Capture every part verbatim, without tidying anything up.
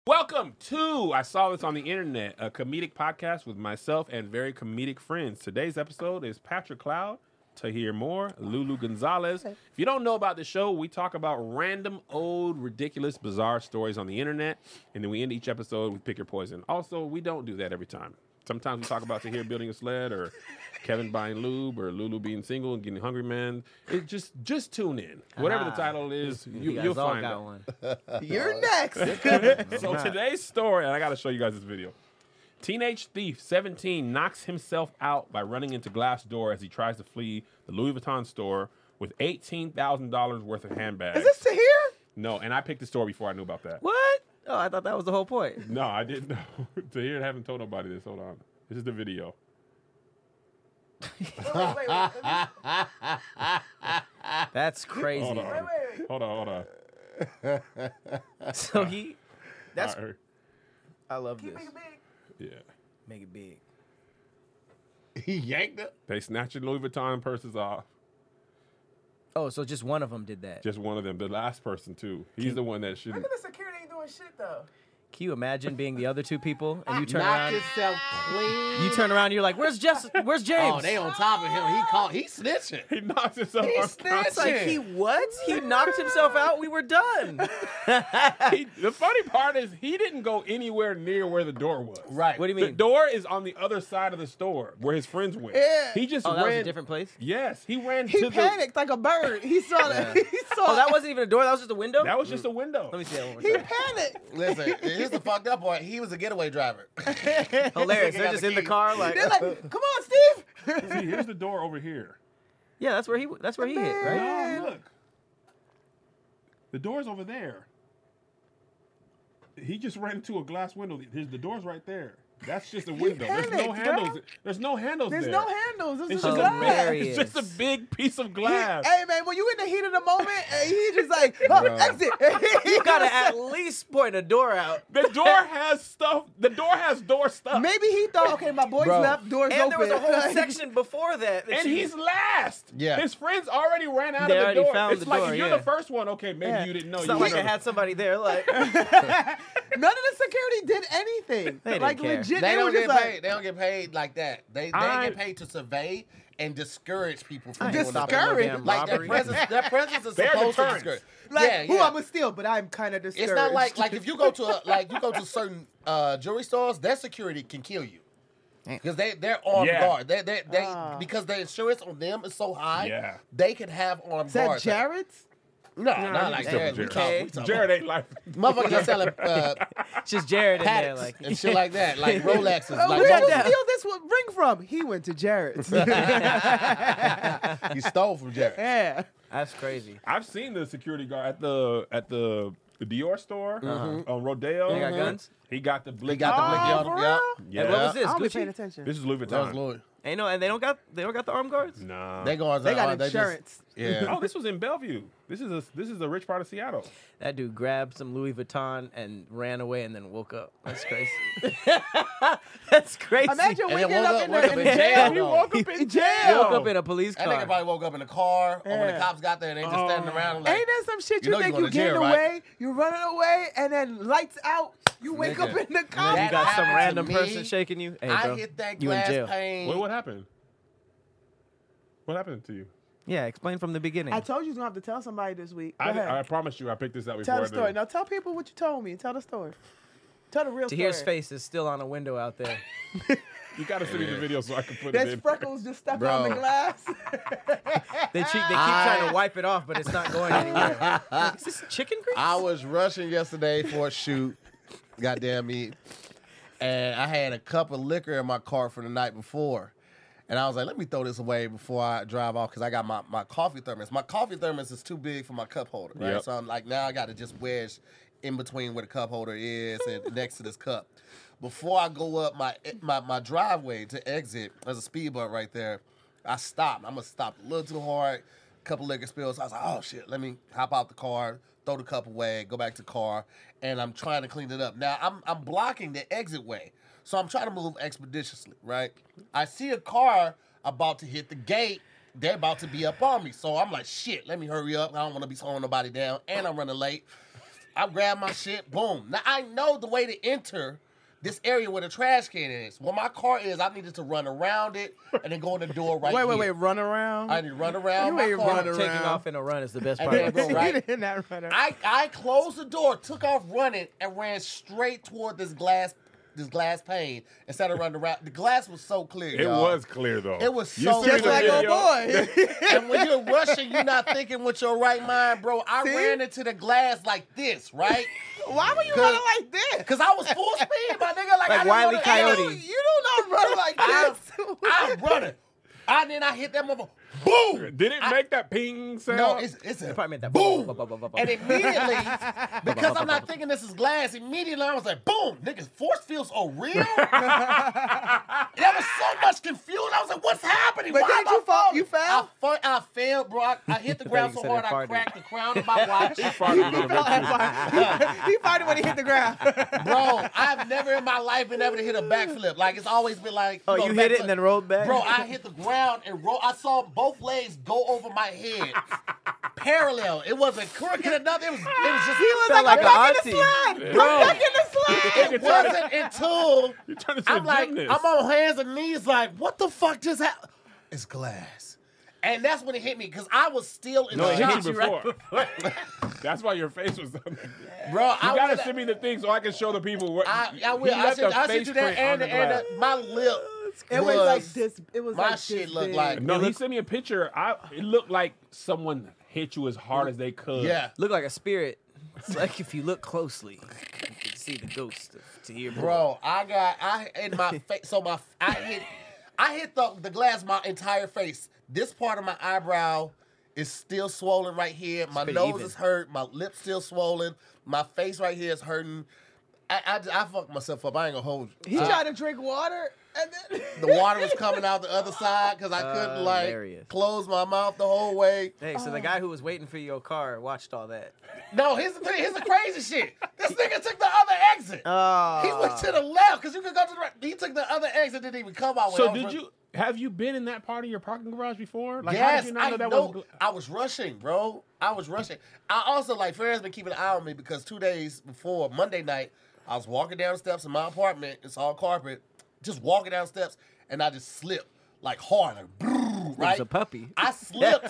Welcome to I Saw This on the Internet, a comedic podcast with myself and very comedic friends. Today's episode is Patrick Cloud, Tahir Moore, Lulu Gonzalez. If you don't know about the show, we talk about random, old, ridiculous, bizarre stories on the internet, and then we end each episode with Pick Your Poison. Also, we don't do that every time. Sometimes we talk about Tahir building a sled, or Kevin buying lube, or Lulu being single and getting hungry man. It just just tune in. Whatever the title is, you, you you'll all find got it. one. You're next. So today's story, and I got to show you guys this video. Teenage thief, seventeen, knocks himself out by running into glass door as he tries to flee the Louis Vuitton store with eighteen thousand dollars worth of handbags. Is this Tahir? No, and I picked the store before I knew about that. What? Oh, I thought that was the whole point. No, I didn't know. Tahir haven't told nobody this. Hold on. This is the video. Wait, wait, wait, wait. That's crazy. Hold on. Wait, wait, Hold on, hold on. So he, that's, All right. I love Keep this. it big. Yeah. Make it big. He yanked it. They snatched your Louis Vuitton purses off. Oh, so just one of them did that. Just one of them. The last person, too. He's the one that shouldn't. Look at the security ain't doing shit though. Can you imagine being the other two people and you turn Knocked around, himself clean. you turn around and you're like, where's Jess? Where's James? Oh, they on top of him. He called. He snitching. He knocked himself He off. It's like, he what? He knocked himself out? We were done. He, the funny part is he didn't go anywhere near where the door was. Right. What do you The mean? door is on the other side of the store where his friends went. Yeah. He just Oh, that ran. was a different place? Yes, he ran He to panicked like a bird. He saw that. He saw. Oh, that wasn't even a door? That was just a window? the. That was just a window. Let me see that one more He time. panicked. Listen, here's the fucked up part. He was a getaway driver. Hilarious. They're got just the in the key. car like, They're like, "Come on, Steve." See, here's the door over here. yeah, that's where he that's where he hit, right? No, look. The door's over there. He just ran into a glass window. His, the door's right there. That's just a window. There's no panicked, handles. bro. There's no handles There's there. no handles. This It's is just, glass. a big, Hilarious. it's just a big piece of He- glass. hey man, when you in the heat of the moment, and he just like, oh, Bro. exit. You gotta at least point a door out. The door has stuff. The door has door stuff. Maybe he thought, okay, my boys Bro. left, doors And open. there was a whole Like, section before that. that And you- he's last. Yeah. His friends already ran out They of the already door. found It's the like door, if you're yeah. the first one, okay, maybe Yeah. you didn't know. It's you not like were they the- had somebody there like, None of the security did anything. They didn't like care. legit, They they, don't were get just paid. like, They don't get paid like that. They they I- get paid to survey and discourage people from I doing ain't the stopping no Discourage. damn Like their robbery. presence, their presence is They're supposed to deterrents. discourage. like, yeah, who yeah. I'm gonna steal, but I'm kind of discouraged. It's not like like if you go to a, like you go to certain uh, jewelry stores, their security can kill you because they they're armed Yeah. guard. They they they Ah. because the insurance on them is so high. Yeah. They can have armed Is that guards. Jared's? No, Nah, not you like can that. steal We from talk- Jared. we talk Jared ain't like. about- Motherfuckers are selling uh, just Jared in there paddocks like, and shit like that, like Rolexes. Oh, like where did you that. steal this one ring from? He went to Jared's. you stole from Jared. yeah. that's crazy. I've seen the security guard at the at the, the Dior store on Rodeo. They got guns? He got the blick. They got the blick Oh, on for them. Yeah. real? Yeah. And what was this? I don't be Gucci? paying attention. This is Louis That was Vuitton. Louis. Ain't no, and they don't got they don't got the armed guards. Nah. They going. They got uh, just- insurance. yeah. Oh, this was in Bellevue. This is a this is a rich part of Seattle. That dude grabbed some Louis Vuitton and ran away and then woke up. That's crazy. That's crazy. Imagine And then waking woke up, up- in, woke the, up in in jail. jail. He woke up in In jail. jail. woke up in a police That nigga car. probably woke up in the car, or when the Yeah. cops got there and they just Oh. standing around like, Ain't that some shit you, You know you think going you to jail, getting right? away, you're running away, and then lights out, you wake Nigga. up in the And car. then you That got some happened to random me. person shaking you. Hey, I bro, hit that you in glass jail. pane. Wait, what happened? What happened to you? Yeah, explain from the beginning. I told you you was gonna have to tell somebody this week. Go I, ahead. I promise you, I picked this out before. tell the I did. story. Now tell people what you told me. Tell the story. Tell the real Tahir's story. face is still on a window out there. You gotta send me the video so I can put it There's in. freckles just stuck Bro. on the glass. They, cheat, they keep I- trying to wipe it off, but it's not going anywhere. Like, is this chicken grease? I was rushing yesterday for a shoot, goddamn me, and I had a cup of liquor in my car from the night before. And I was like, let me throw this away before I drive off because I got my, my coffee thermos. My coffee thermos is too big for my cup holder, right? Yep. So I'm like, now I got to just wedge in between where the cup holder is and next to this cup. Before I go up my my, my driveway to exit, there's a speed bump right there. I stopped. I'm going to stop a little too hard, a couple liquor spills. I was like, oh, shit, let me hop out the car, throw the cup away, go back to the car, and I'm trying to clean it up. Now, I'm I'm blocking the exit way. So I'm trying to move expeditiously, right? I see a car about to hit the gate. They're about to be up on me. So I'm like, shit, let me hurry up. I don't want to be slowing nobody down. And I'm running late. I grab my shit. Boom. Now I know the way to enter this area where the trash can is. Where my car is, I needed to run around it and then go in the door right Wait, here. wait, wait. Run around. I need to run around You my ain't car. run around. Taking off in a run is the best And part. then of the go scene. right. You didn't have run around. I, I closed the door, took off running, and ran straight toward this glass this glass pane instead of running around. The glass was so clear, It y'all. was clear though. It was You so see Just the like video? old boy. And when you're rushing, you're not thinking with your right mind, bro. I See? ran into the glass like this, right? Why were you 'Cause- running like this? Because I was full speed, my nigga. Like, Like I didn't Wile E. wanna- Coyote. You, you do not run like I'm, this. I'm running. And then I hit that motherfucker. Boom! Did it I- make that ping sound? No, it's it's a It probably meant that. boom. bu- bu- bu- bu- bu- And immediately, because I'm not thinking this is glass, immediately I was like, boom, niggas, force fields are real. There was so much confusion. I was like, what's happening? But Why didn't am I you fall- falling? you fell? I, fu- I failed, bro. I, I hit the ground you so said hard it I farted. cracked the crown of my watch. He farted a little bit too. He fighted when he hit the ground. Bro, I've never in my life been able to hit a backflip. Like, it's always been like, Oh, know, you hit it backflip. and then rolled back? Bro, I hit the ground and roll. I saw both legs go over my head, parallel. It wasn't crooked or nothing. It was. It was just. He was Felt like, like I'm an back in the auntie. slide. Bro. I'm back in the slide. It wasn't until You turned into I'm a like, gymnast. I'm on hands and knees, like, what the fuck just happened? It's glass, and that's when it hit me because I was still in No, it shock. hit you before. That's why your face was on there. Bro, You I gotta was- send me the thing so I can show the people what. I, I he will. I left sent, the I sent face you that, print on and, the and glass. uh, my lip. It was like this. It was My like shit this looked big. like- No, It he looked- sent me a picture. I it looked like someone hit you as hard as they could. Yeah, Look like a spirit. It's like if you look closely, you can see the ghost of Tahir. bro. I got I in my face. So my I hit I hit the the glass my entire face. This part of my eyebrow is still swollen right here. My pretty nose even. is hurt. My lips still swollen. My face right here is hurting. I I, I fucked myself up. I ain't gonna hold you. He I- tried to drink water, and then the water was coming out the other side because I couldn't like Hilarious. close my mouth the whole way. Hey, so the guy who was waiting for your car watched all that. No, here's the thing. Here's the crazy shit. This nigga took the other exit. Oh. He went to the left because you could go to the right. He took the other exit. Didn't even come out. So when I did was- you have you been in that part of your parking garage before? Like, how Yes, did you not I know that know. was? I was rushing, bro. I was rushing. I also like Farrah's been keeping an eye on me because two days before Monday night, I was walking down the steps in my apartment. It's all carpet. Just walking down steps, and I just slipped like hard, like, brrr, It right? was a puppy. I slipped.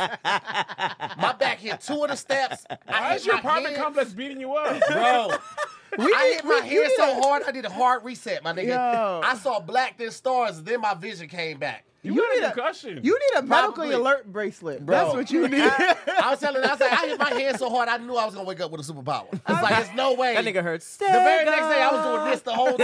My back hit two of the steps. I Why hit is your my apartment head. complex beating you up? Bro, I hit my we- you head need so a- hard I did a hard reset, my nigga. Yo. I saw black then stars, and then my vision came back. You, You got need a a- concussion. you need a medically Probably. alert bracelet. Bro. That's what you need. I was telling, I was like, I hit my head so hard I knew I was gonna wake up with a superpower. It's like, there's no way. That nigga hurts. The very next day, I was doing this the whole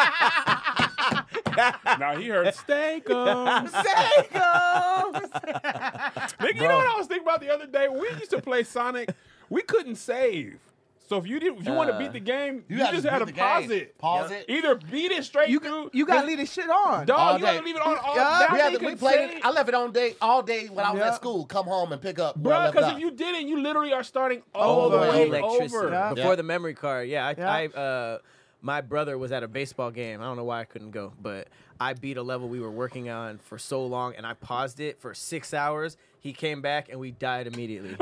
time. Now he heard steak. um. Seiko. Nigga, you know what I was thinking about the other day? We used to play Sonic. We couldn't save. So if you did, if you want to Uh, beat the game, you, gotta just had to beat the pause game. it. Pause Yep. it. Either beat it straight You through. you gotta leave this shit on. Dog, All you gotta day. leave it on all. Yeah. That We, thing had to, we could played save. it. I left it on day all day when I was Yeah. at school. Come home and pick up where I Bro, left because off. if you didn't, you literally are starting all Over the way electricity over. Yeah. before Yeah. the memory card. Yeah, I, Yeah. I uh, my brother was at a baseball game. I don't know why I couldn't go, but I beat a level we were working on for so long, and I paused it for six hours. He came back, and we died immediately.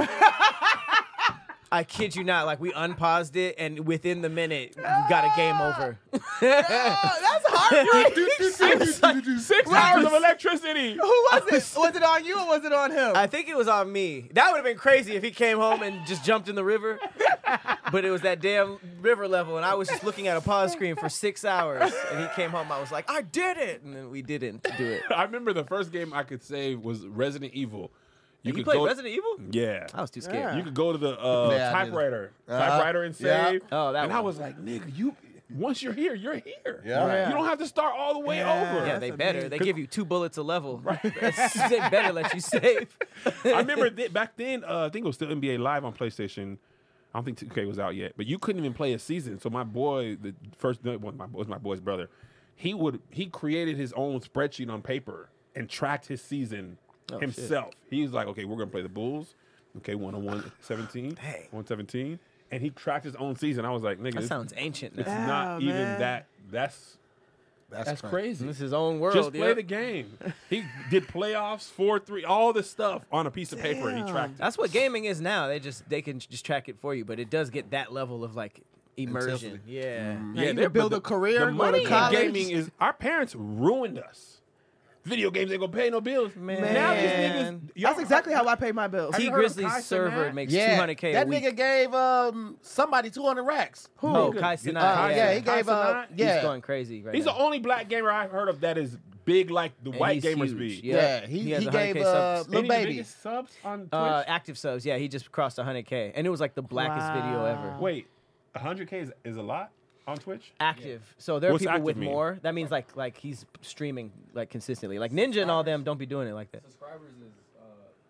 I kid you not. Like, we unpaused it, and within the minute, we got a game over. Oh, that's heartbreaking. Six hours of electricity. Who was it? Was it on you or was it on him? I think it was on me. That would have been crazy if he came home and just jumped in the river. But it was that damn river level, and I was just looking at a pause screen for six hours. And he came home, I was like, I did it! And then we didn't do it. I remember the first game I could save was Resident Evil. You, could played go- Resident Evil? Yeah. I was too scared. Yeah. You could go to the uh, Yeah, I did. typewriter, Uh-huh. typewriter and Yeah. save. Oh, that And I one. was like, nigga, you once you're here, you're here. Yeah. Right. You don't have to start all the way Yeah. over. Yeah, That's they better. amazing. They give you two bullets a level. they better let you save. I remember th- back then, uh, I think it was still N B A Live on PlayStation. I don't think two K was out yet, but you couldn't even play a season. So my boy, the first one, my was my boy's brother. He would he created his own spreadsheet on paper and tracked his season Oh, himself. He was like, okay, we're gonna play the Bulls. Okay, one on one seventeen, Dang. one seventeen, and he tracked his own season. I was like, nigga, That this- sounds ancient. it's now. not Yeah, even man. that. That's That's, That's crazy. crazy. This is his own world. Just play yep. the game. He did playoffs, four three, all this stuff on a piece of paper, and he Damn. tracked it. That's what gaming is now. They just they can just track it for you, but it does get that level of like immersion. Intensity. Yeah. Man, Yeah, you they're- could build but a career, The go to money in college. gaming is our parents ruined us. Video games ain't gonna pay no bills. Man. Now these niggas. y'all- That's exactly how I pay my bills. Have T you heard of Grizzly's Kai server Cenat? makes Yeah, two hundred K that a week. nigga gave um somebody two hundred racks. Who? Oh, Nigga, Kai uh, Cenat, Uh, yeah. yeah, he Kai gave uh, Cenat? yeah. He's going crazy right He's now. the only black gamer I've heard of that is big like the And white he's gamers huge. be. Yeah. Yeah, he, He he, has one hundred gave K uh, subs. Lil Any of the Baby. biggest subs on Twitch? Uh, active subs, yeah, he just crossed one hundred K, and it was like the blackest video ever. Wow. Wait, one hundred K is, is a lot on Twitch? Active, so there are What's people active with mean? more. That means like like he's streaming like consistently. Like Ninja and all them don't be doing it like that. Subscribers is uh,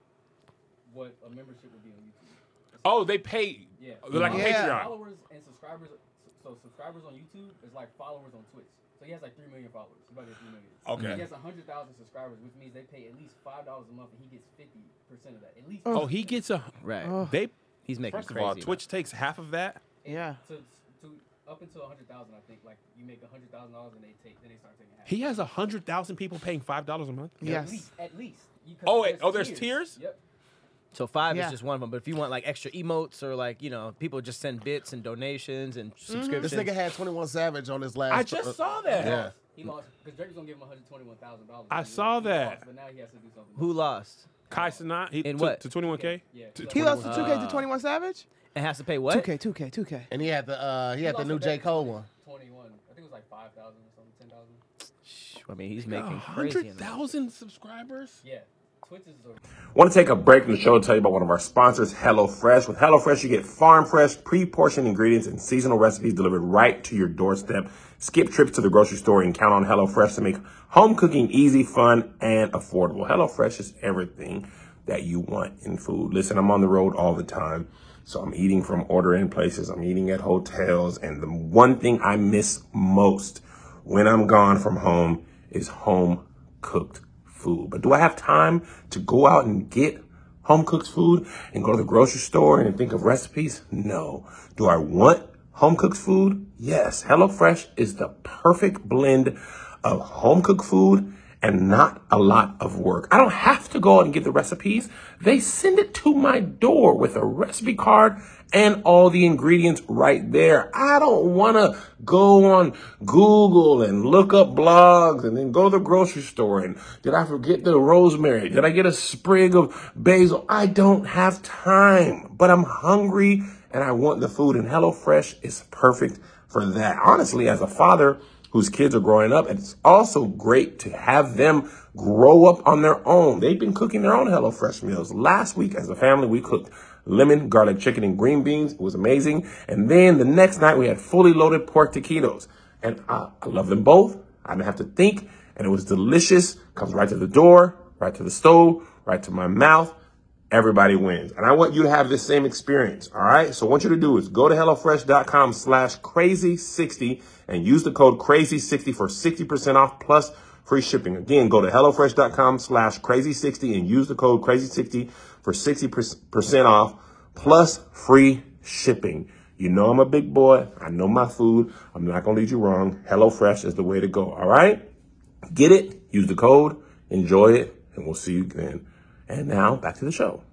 what a membership would be on YouTube. Oh, they pay. Yeah. Like Yeah. Patreon. Followers and subscribers. So subscribers on YouTube is like followers on Twitch. So he has like three million followers. He's about to get three million. Okay. He has a hundred thousand subscribers, which means they pay at least five dollars a month, and he gets fifty percent of that. At least. Oh, he gets a. Right, Oh. They he's making first of crazy. all, now. Twitch takes half of that. Yeah. To, to up until a hundred thousand, I think. Like you make a hundred thousand dollars, and they take, then they start taking half. He has a hundred thousand people paying five dollars a month. Yes. At least. At least. You- 'cause Oh, wait. Oh, there's tiers? Yep. So five Yeah. is just one of them. But if you want like extra emotes or like you know people just send bits and donations and This subscriptions. nigga had twenty-one Savage on his last. I just saw that. Yeah. He lost because Drake was gonna give him one hundred twenty-one thousand dollars. I saw that. But now he has to do something. Who lost? Kai Cenat, he In to, what? to twenty-one K? Yeah. To He lost twenty-one to two K Uh, to twenty-one Savage? And has to pay what? two K, two K, two K. And he had the uh, he had the lost new a J bet Cole for one. twenty-one. I think it was like five thousand or something, ten thousand. Shh, I mean, he's A making crazy. in hundred that. thousand subscribers. Yeah. Twitch is a Want to take a break from the show to tell you about one of our sponsors, HelloFresh. With HelloFresh, you get farm fresh, pre-portioned ingredients and seasonal recipes delivered right to your doorstep. Skip trips to the grocery store and count on HelloFresh to make home cooking easy, fun, and affordable. HelloFresh is everything that you want in food. Listen, I'm on the road all the time, so I'm eating from order-in places. I'm eating at hotels, and the one thing I miss most when I'm gone from home is home-cooked food. But do I have time to go out and get home cooked food and go to the grocery store and think of recipes? No. Do I want home cooked food? Yes. HelloFresh is the perfect blend of home cooked food and not a lot of work. I don't have to go out and get the recipes. They send it to my door with a recipe card and all the ingredients right there. I don't want to go on Google and look up blogs and then go to the grocery store. And did I forget the rosemary? Did I get a sprig of basil? I don't have time, but I'm hungry and I want the food. And HelloFresh is perfect for that. Honestly, as a father whose kids are growing up, it's also great to have them grow up on their own. They've been cooking their own HelloFresh meals. Last week, as a family, we cooked lemon, garlic chicken, and green beans. It was amazing. And then the next night, we had fully loaded pork taquitos. And I, I love them both. I didn't have to think. And it was delicious. Comes right to the door, right to the stove, right to my mouth. Everybody wins. And I want you to have this same experience. All right. So what I want you to do is go to HelloFresh.com slash crazy 60 and use the code crazy sixty for sixty percent off plus free shipping. Again, go to HelloFresh.com slash crazy 60 and use the code crazy sixty for sixty percent off plus free shipping. You know I'm a big boy. I know my food. I'm not going to lead you wrong. HelloFresh is the way to go. All right. Get it. Use the code. Enjoy it. And we'll see you then. And now back to the show.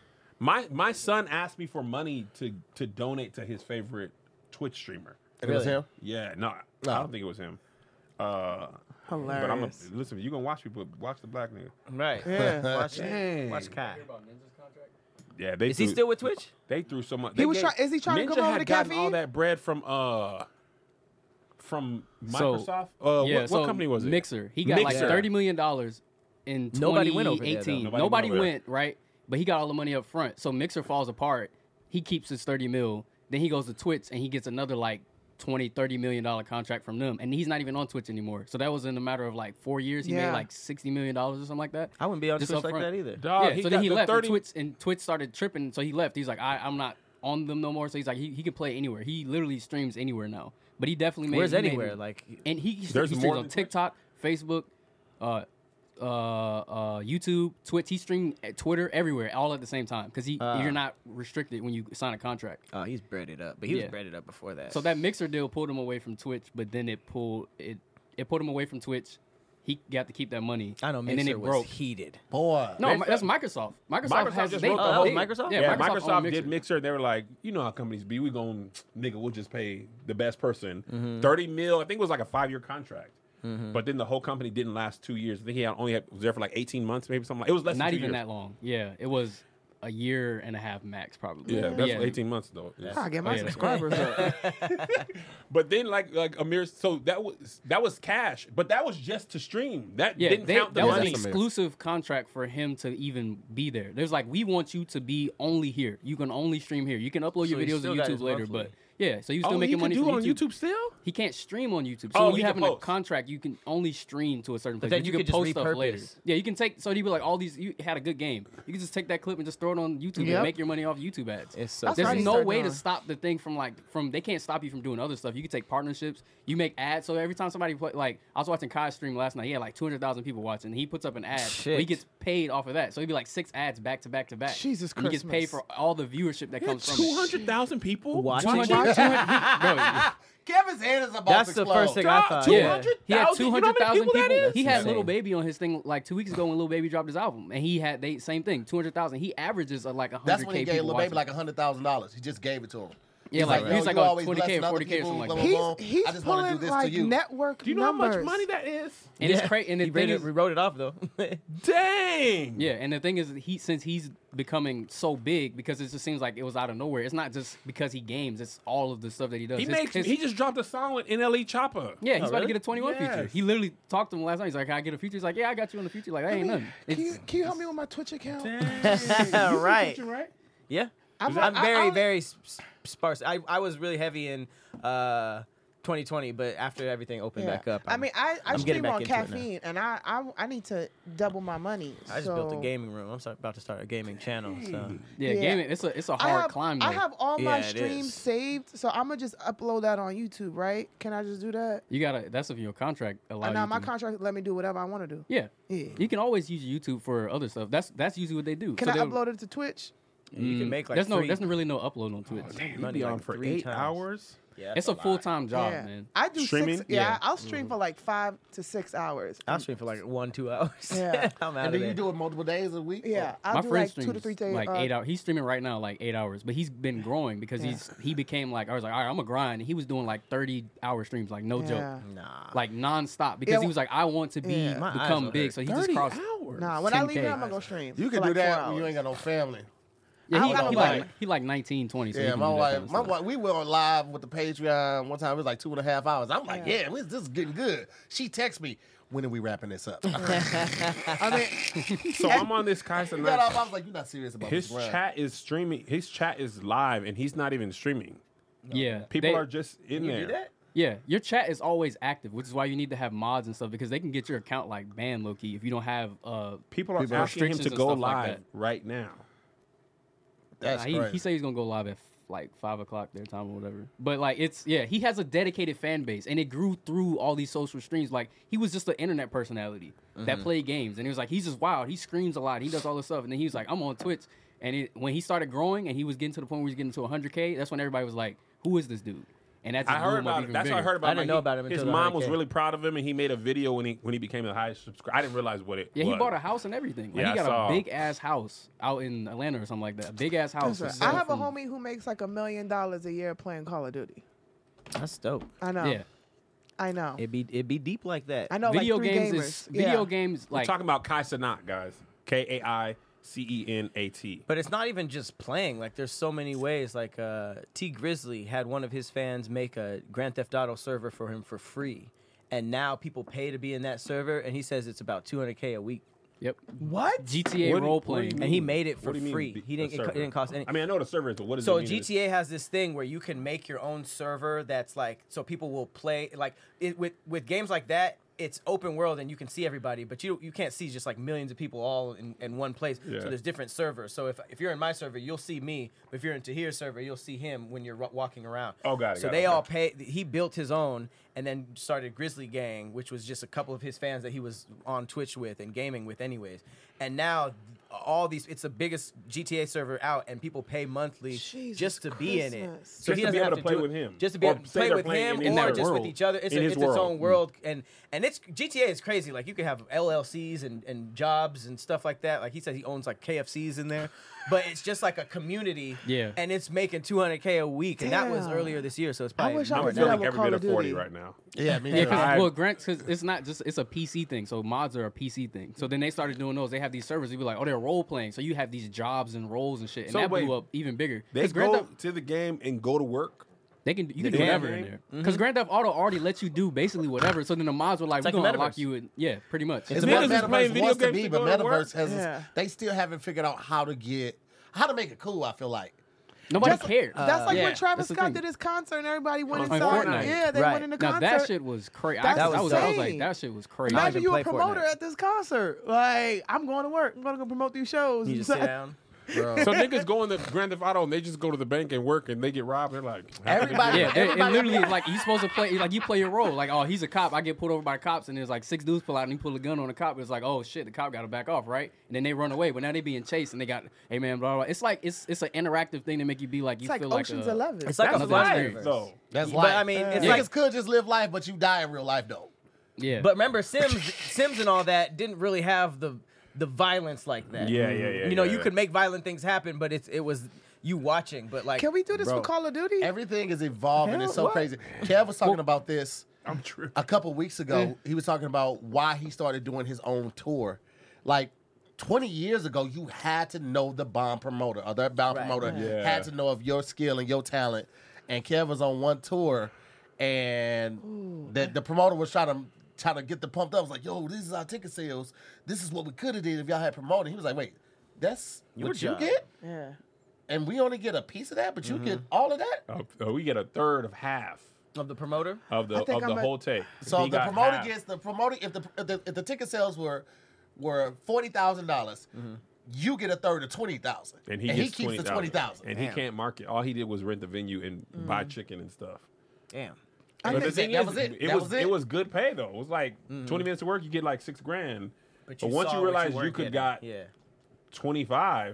My my son asked me for money to to donate to his favorite Twitch streamer. And it was Really? him. Yeah, no, No. I don't think it was him. Uh, Hilarious. but I'm a, listen. You gonna watch people watch the black nigga? Right. Yeah. Watch, Dang. watch Kai. hear about Ninja's contract. Yeah, they Is he threw- still with Twitch? They threw so much. He they was gave- try- is he trying to Ninja come over had to gotten all caffeine? that bread from uh from So, Microsoft. uh, yeah, what, so what company was it? Mixer. He got like Mixer. thirty million dollars in Nobody twenty eighteen. went over there, though. Nobody Nobody, went over went, right? But he got all the money up front. So Mixer falls apart. He keeps his thirty mil. Then he goes to Twitch and he gets another like twenty, thirty million dollar contract from them. And he's not even on Twitch anymore. So that was in a matter of like four years. He Yeah. made like sixty million dollars or something like that. I wouldn't be on Just Twitch up like front. that either. Dog, yeah, he so got then he the left thirty and Twitch and Twitch started tripping. So he left. He's like, I, I'm not on them no more. So he's like, he, he can play anywhere. He literally streams anywhere now. But he definitely made. Where's he made- anywhere? Like, and he, he, There's he more streams on than Twitch? TikTok, Facebook, uh, uh, uh, YouTube, Twitch. He streamed at Twitter, everywhere, all at the same time. Because he, Ah. you're not restricted when you sign a contract. oh, he's breaded up, but he Yeah. was breaded up before that. So that Mixer deal pulled him away from Twitch, but then it pulled it. It put him away from Twitch. He got to keep that money. I know, and Mixer then it was broke. heated. Boy. No, They Mi- said- that's Microsoft. Microsoft, Microsoft has just they, wrote the they- whole- Oh, Microsoft? Yeah, Yeah, Microsoft, Microsoft, owned did Mixer. Mixer. They were like, you know how companies be. We going nigga, we'll just pay the best person Mm-hmm. thirty mil. I think it was like a five year contract. But then the whole company didn't last two years. I think he had only had, was there for like eighteen months, maybe something. Like, it was less Not than two even years. that long. Yeah, it was a year and a half max, probably. Yeah, But that's yeah, eighteen months though. Yeah. I get my Oh, yeah. subscribers up. But then like like Amir, so that was that was cash, but that was just to stream. That Yeah, didn't they, count the that was an money. exclusive contract for him to even be there. There's like, we want you to be only here. You can only stream here. You can upload So your he videos still to got YouTube his later, monthly. but yeah, so you still Oh, he making can money do from it on YouTube still? He can't stream on YouTube. So Oh, when he you can have a post. contract, you can only stream to a certain place. then you can could just post stuff later. repurpose. Yeah, you can take. So he'd be like, all these. You had a good game. You can just take that clip and just throw it on YouTube Yep. and make your money off YouTube ads. It's so That's There's what I no started way to doing. stop the thing from like from. They can't stop you from doing other stuff. You can take partnerships. You make ads. So every time somebody play, like I was watching Kai stream last night, he had like two hundred thousand people watching. He puts up an ad. Shit. He gets paid off of that. So it'd be like six ads back to back to back. Jesus And he gets paid Christmas. for all the viewership that comes from Two it. hundred thousand people Watching two hundred, it? two hundred, bro, Kevin's head is about That's to the explode. first thing I God, thought. two Yeah. hundred? He had thousand? two You know how hundred many thousand people that people. is? He had That's Little insane. Baby on his thing like two weeks ago when Little Baby dropped his album, and he had they same thing, two hundred thousand. He averages uh, like a That's hundred when he k gave people Lil watching. Baby like a hundred thousand dollars. He just gave it to him. Yeah, like yo, he's like you on always twenty k blessing or other forty k or people, something like blah, that. He's blah, blah. he's I just want to pulling do this like to you. network Do you know how numbers. much money that is? And it's crazy. And the He, thing made it, is, we wrote it off though. Dang. yeah, and the thing is, he since he's becoming so big because it just seems like it was out of nowhere. It's not just because he games; it's all of the stuff that he does. He His- makes. his- he just dropped a song with N L E Chopper. yeah, he's Oh, about to really? get a twenty-one feature. Yes. He literally talked to him last night. He's like, "Can I get a feature?" He's like, "Yeah, I got you on the feature." Like, that ain't nothing. Can you, It's- can you help me with my Twitch account? Dang. Right. You right? Yeah. I'm, I'm I- very, I- very s- s- sparse. I, I was really heavy in uh, twenty twenty, but after everything opened yeah. back up, I I'm- mean, I, I I'm getting stream back on into it now. caffeine, and I, I I need to double my money. I just so. built a gaming room. I'm start, about to start a gaming channel. So yeah, Yeah. gaming. It's a it's a I hard have, climb. I though. have all my Yeah, it streams is. saved, so I'm gonna just upload that on YouTube, right? Can I just do that? You gotta. That's if your contract Uh, allows now you my to. contract let me do whatever I want to do. Yeah. Yeah. You can always use YouTube for other stuff. That's that's usually what they do. Can So I they'll- upload it to Twitch? yeah, you can Mm, make like there's no three, there's no really no upload on Twitch. Damn, you Money be like on for three eight times. hours. Yeah, It's that's a lot. full time job, yeah. man. I do Streaming? six. Yeah, Yeah. I'll stream for like five to six hours. I'll stream for like one, two hours. Yeah. I'm out And of then there. you do it multiple days a week? Yeah, I'll My do friend like streams two to three days. like uh, eight hours. He's streaming right now like eight hours, but he's been growing because Yeah. he's he became like I was like, all right, I'm gonna grind. And he was doing like thirty hour streams, like no Yeah. joke, Nah. like nonstop because Yeah, he was like, I want to be yeah. My eyes become will big, hurt. so he just thirty crossed. hours. Nah, when I leave ten K. here, I'm gonna go stream. You for can like do four that when you hours. ain't got no family. Yeah, I he, don't got he nobody. like he like nineteen, twenty. So he Yeah, can my do that wife, kind of my stuff. wife, we went live with the Patreon one time. It was like two and a half hours. I'm like, Yeah. yeah, we- this is getting good. She texts me, when are we wrapping this up? I mean, So I'm on this Kaiser We got off, I Nat. was like, you're not serious about His this grind. chat is streaming. His chat is live, and he's not even streaming. Yeah, People they- are just in you there. do that? Yeah, your chat is always active, which is why you need to have mods and stuff because they can get your account like banned low key if you don't have uh. People are People asking him restrictions to and go stuff like live that. right now. That's Nah, he, crazy. he said he's gonna go live at like five o'clock their time or whatever. But like it's yeah, he has a dedicated fan base, and it grew through all these social streams. Like he was just an internet personality that played games, and he was like he's just wild. He screams a lot. He does all this stuff, and then he was like I'm on Twitch. And it, when he started growing, and he was getting to the point where he was getting to one hundred K, that's when everybody was like, "Who is this dude?" And that's I heard about it. That's what I heard about. I didn't like, know he- about him His until the mom one hundred was K. really proud of him, and he made a video when he when he became the highest subscriber. I didn't realize what it Yeah, was. he bought a house and everything. Like, Yeah, he I got saw. a big ass house out in Atlanta or something like that. A big ass house. That's for right. I sale have a from- homie who makes like a million dollars a year playing Call of Duty. That's dope. I know. Yeah, I know. It be it be deep like that. I know. video like three games gamers. is video yeah. games We're like talking about Kai Cenat, guys. K A I C E N A T. But it's not even just playing. Like there's so many ways. Like uh, T Grizzly had one of his fans make a Grand Theft Auto server for him for free, and now people pay to be in that server, and he says it's about two hundred K a week. Yep. What? G T A What do- role what do you playing. mean? And he made it What for do you mean, free. the- He the didn't. It, co- it server? didn't cost any. I mean, I know what a server is, but what does So it mean? G T A has this thing where you can make your own server that's like so people will play like it, with with games like that. It's open world and you can see everybody, but you you can't see just like millions of people all in, in one place. Yeah. So there's different servers. So if if you're in my server, you'll see me. But if you're in Tahir's server, you'll see him when you're ro- walking around. Oh, got it, So got it, they okay. all pay. He built his own and then started Grizzly Gang, which was just a couple of his fans that he was on Twitch with and gaming with, anyways. And now all these. It's the biggest G T A server out, and people pay monthly Jesus just to be in it. Christmas. So Just he to be doesn't able have to to play do it- with him. just to be Or able to say play they're with playing him in or their just world. with each other. It's, In a, his it's its world. own world, and and it's G T A is crazy. Like you can have L L Cs and, and jobs and stuff like that. Like he said, he owns like K F Cs in there, but it's just like a community. Yeah. and it's making two hundred K a week, and that was Damn. earlier this year. So it's probably wish I I'm more was now. that feeling with every Call bit of of forty Duty. right now. Yeah, me Yeah, too. because I- well, Grant, cause it's not just it's a P C thing. So mods are a P C thing. So then they started doing those. They have these servers. They be like, oh, they're role playing. So you have these jobs and roles and shit, and So that blew wait, up even bigger. They 'Cause Grand go Theft, to the game and go to work. they can you They can do can. whatever in there. Because Grand Theft Auto already lets you do basically whatever. So then the mods were like, It's we're like gonna the lock metaverse. you in. Yeah, pretty much. It's Niggas what is playing Metaverse video wants to games be, to but go to work. Metaverse has Yeah. they still haven't figured out how to get how to make it cool. I feel like. Nobody Just- cares. That's like yeah, when Travis that's the Scott thing. did his concert and everybody went On inside. Fortnite. Yeah, they Right. went in the Now concert. that shit was crazy. That's I, I was, I was like, insane. that shit was crazy. I Imagine even you a play promoter Fortnite. at this concert. Like, I'm going to work. I'm going to go promote these shows. You just sit down. Bro. So niggas go in the Grand Theft Auto and they just go to the bank and work and they get robbed. They're like, happy to Everybody- do Yeah, it. and, and Everybody- literally, like you supposed to play, like you play your role. Like, oh, he's a cop. I get pulled over by cops, and there's like six dudes pull out and he pull a gun on the cop. It's like, oh shit, the cop got to back off, right? And then they run away. But now they being chased, and they got, hey man, blah blah. blah. It's like it's it's an interactive thing to make you be like you It's like feel Ocean's like a, Eleven. It's like That's a another fun experience. So That's But life. I mean, it's Niggas like could just live life, but you die in real life though. Yeah. But remember, Sims, Sims, and all that didn't really have the the violence like that. Yeah, yeah, yeah, You know, yeah, you yeah. could make violent things happen, but it's it was you watching. But like, Can we do this Bro, for Call of Duty? Everything is evolving. Hell, It's so what? crazy. Kev was talking about this I'm true. a couple weeks ago. He was talking about why he started doing his own tour. Like twenty years ago, you had to know the bomb promoter or the bomb Right. promoter Yeah. had to know of your skill and your talent. And Kev was on one tour, and the, the promoter was trying to trying to get the pumped up. I was like, "Yo, this is our ticket sales. This is what we could have did if y'all had promoted." He was like, "Wait, that's Your what you job. get, Yeah. and we only get a piece of that, but you get all of that." Oh, oh, we get a third of half of the promoter. of the I of think the I'm a- whole take. So He the got promoter half. gets the promoter if the if the, if the ticket sales were were forty thousand dollars, you get a third of twenty thousand, and he, he gets keeps the twenty thousand. and he can't market. All he did was rent the venue and buy chicken and stuff. Damn. I But think the thing that is, was it. it That was was it. it. was good pay though. It was like twenty minutes of work, you get like six grand. But, But you once saw you what realize you weren't could getting. got- yeah. twenty five.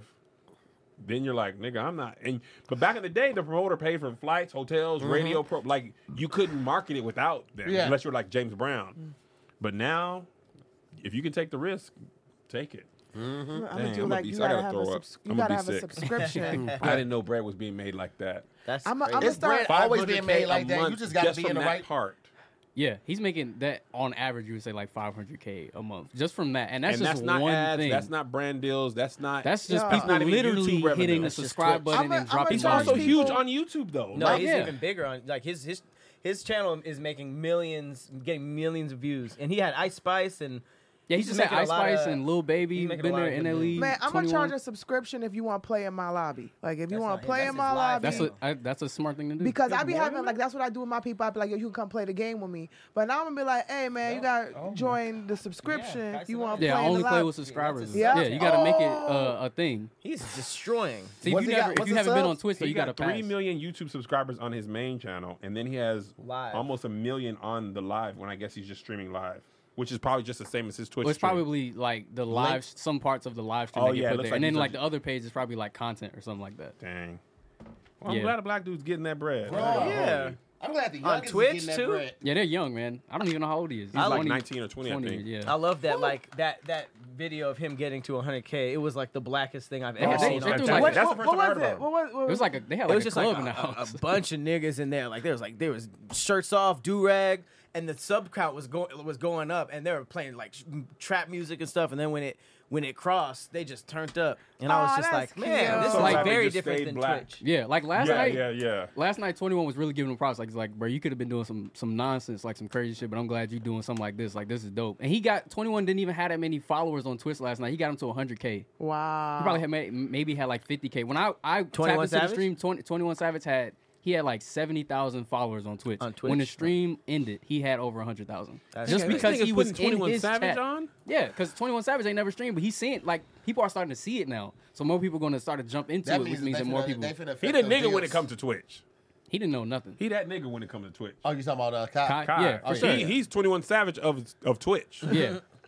Then you're like, nigga, I'm not. And but back in the day, the promoter paid for flights, hotels, radio. Pro, like you couldn't market it without them Yeah. unless you're like James Brown. But now, if you can take the risk, take it. I'm Dang, gonna do I'm like gonna be- you I gotta gotta have throw a up. subs- I'm you gonna gotta be have a sick. subscription. I didn't know bread was being made like that. That's I'm a- crazy. I'm a It's bread start- always 500K being made a like that. You month just got to be from in the that right part. Yeah, he's making that on average. You would say like five hundred k a month just from that, and that's and just that's not one ads. thing. That's not brand deals. That's not. That's just Yeah. people not even literally YouTube revenue. hitting the That's just subscribe Twitch. button I'm a- and I'm a dropping He's charge also money. people- huge on YouTube though. No, Like, he's yeah. even bigger on like his his his channel is making millions, getting millions of views, and he had Ice Spice and Yeah, he he's just had making a Ice lot Spice of- and Lil Baby he's making a been lot there, of good N L E. moves. Man, I'm gonna charge twenty-one. a subscription if you want to play in my lobby. Like if you That's want not to his- play that's in his my live lobby. That's a I, that's a smart thing to do. Because I There's be more having than like that's what I do with my people. I be like, yo, you can come play the game with me. But now I'm gonna be like, hey man, you got to join the subscription. Yeah, if you want to yeah, play I in only the play lobby. with subscribers. Yeah. Yeah, you got to make it Oh. uh, a thing. he's destroying. See, if What's you he never, got- if what's you his haven't been on subs? Twitch, so He you got to got three pass. million YouTube subscribers on his main channel, and then he has Live. almost a million on the live. When I guess he's just streaming live, which is probably just the same as his Twitch. Well, it's stream. probably like the live, some parts of the live stream Oh, that get yeah, it put looks there, like and then he's like on- the other page is probably like content or something like that. Dang. Well, I'm Yeah. glad a black dude's getting that bread. Bro, Oh, yeah. holy. I'm glad the On youngest is Twitch, getting that too? bread. Yeah, they're young, man. I don't even know how old he is. He's He's like twenty nineteen or twenty, I think. Yeah. I love that like that that video of him getting to one hundred K. It was like the blackest thing I've ever Yeah, they- seen. they on do Twitch. like- What, That's the what, first what time I was heard it? about What was, what It was like a, they had It like was a just club like in the a, a, house. a bunch of niggas in there. Like there was like there was shirts off, do rag, and the sub count was going was going up, and they were playing like sh- trap music and stuff. And then when it when it crossed, they just turned up, and I was Aw, just that's like, man, cute. this So is like glad they very just different stayed than black. Twitch. Yeah, like last Yeah, night. yeah, yeah. Last night, twenty-one was really giving him props. Like, he's like, bro, you could have been doing some some nonsense, like some crazy shit, but I'm glad you're doing something like this. Like, this is dope. And he got twenty-one didn't even have that many followers on Twitch last night. He got him to one hundred K. Wow. He probably had may, maybe had like fifty K. When I I tapped twenty-one into the Savage? stream, twenty, twenty-one Savage had he had like seventy thousand followers on Twitch. On When the Twitch? stream ended, he had over one hundred thousand. That's Just crazy. because This nigga's he was putting in twenty-one his Savage chat. on? Yeah, because twenty-one Savage ain't never streamed, but he's seeing like people are starting to see it now. So more people going to start to jump into That it, which means they that more finna- people. they finna He affect the those nigga when deals. it comes to Twitch. He didn't know nothing. He that nigga when it comes to Twitch. Oh, you talking about uh, Kai? Kai- Kai. yeah, for He- sure. He's twenty-one Savage of of Twitch. Yeah.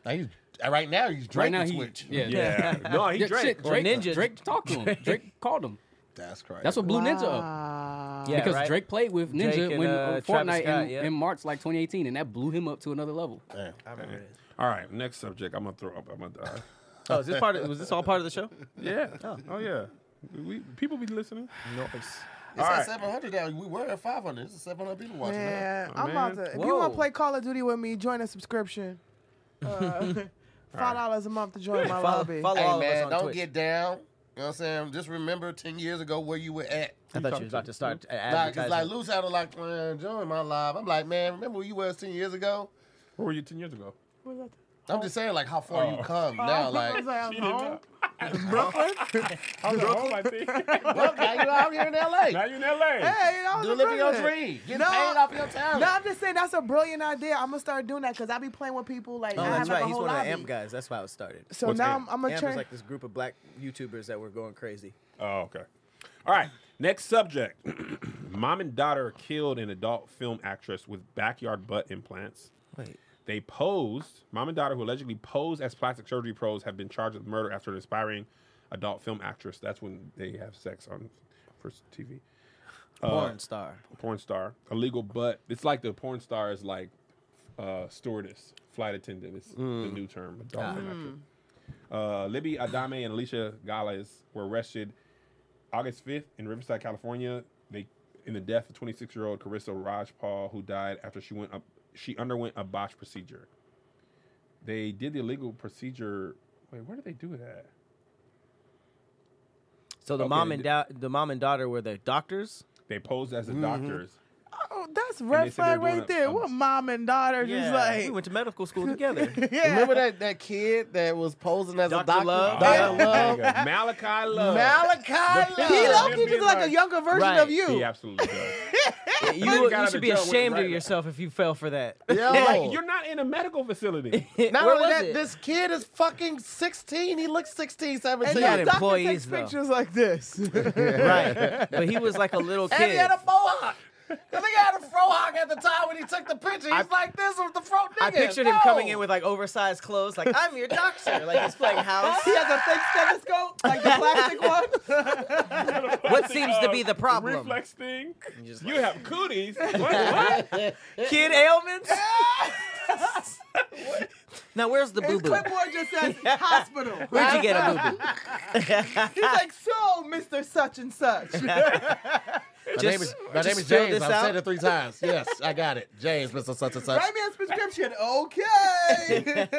Now he's, right now he's Drake Right now with he, Twitch. yeah, Yeah. No, he Yeah, Drake. shit, Or Drake, Ninja. Drake talked to him. Drake called him. That's crazy. That's what blew Ninja up. Wow. Yeah, Because right? Drake played with Ninja Drake and, when uh, uh, Travis Fortnite Scott, in, yeah. in March like twenty eighteen, and that blew him up to another level. Damn. I remember this. All right, next subject. I'm gonna throw up. I'm gonna die. Oh, is this part? Of, was this all part of the show? Yeah. Oh, yeah. We people be listening. No. It's, It's All at right. seven hundred now. We were at five hundred. It's seven hundred people watching now. Man, Oh, I'm about man. to. If you Whoa. want to play Call of Duty with me, join a subscription. Uh, Five dollars a month to join my follow, lobby. follow Hey, all of us man, on don't Twitch. get down. You know what I'm saying? Just remember ten years ago where you were at. I thought you was about to start Like, advertising. cause like Lou sounded like, man, join my live. I'm like, man, remember where you was ten years ago? Where were you ten years ago? I'm just saying, like, how far Oh. you come now. I Like, was like, I'm She didn't home. know. Brooklyn? I was at home, I think. well, now you out here in L A. Now you in L A. Hey, I was Do a living your Brooklyn. dream. Get No. paid off your talent. No, I'm just saying that's a brilliant idea. I'm gonna start doing that because I be playing with people like Oh, I that's have like right. a He's whole one of the lobby. AMP guys. That's how it started. So What's now AMP? I'm, I'm gonna AMP turn. is like this group of black YouTubers that were going crazy. Oh, okay. All right. Next subject. Mom and daughter killed an adult film actress with backyard butt implants. Wait. They posed, mom and daughter who allegedly posed as plastic surgery pros have been charged with murder after an aspiring adult film actress. That's when they have sex on for T V. Uh, Porn star. Porn star. Illegal butt. It's like the porn star is like uh, stewardess, flight attendant. It's the new term. Adult Ah. film actress. Uh, Libby Adame and Alicia Gales were arrested August fifth in Riverside, California. They in the death of twenty-six-year-old Carissa Rajpal, who died after she went up. She underwent a botched procedure. They did the illegal procedure. Wait, where did they do it at? So the Okay, mom they and did- da- the mom and daughter were the doctors. They posed as the doctors. Oh, that's they red said they were flag right doing a- there. a- what mom and daughter just like? we went to medical school together. yeah. Remember that, that kid that was posing as Doctor a doctor? Love? Doctor Oh, there Love. you go. Malachi Love. Malachi The- He Love. low Him key just being like a like- younger version Right. of you. He absolutely does. you got out you of should the be jail, went ashamed right of up. yourself if you fell for that. Yo. Like, you're not in a medical facility. Not Where only was that, it? this kid is fucking sixteen. He looks sixteen, And seventeen. He your had doctor employees, takes though. pictures like this. Right. But he was like a little And he kid. had a mohawk. Cause he had a frohawk at the time when he took the picture. He's I- like, this was the fro nigga. I pictured him No. coming in with like oversized clothes, like I'm your doctor, like he's playing house. He has a fake stethoscope, like the plastic one. What seems to be the problem? Reflex thing. You just You like- have cooties. What? what? Kid ailments. Now where's the boo His boo? clipboard just says hospital. Where'd you get a boo boo? He's like, so, Mister Such and Such. My name is, my just name is fill James. this I've out. said it three times. Yes, I got it. James, Mister Such and Such. Write me a prescription. Okay.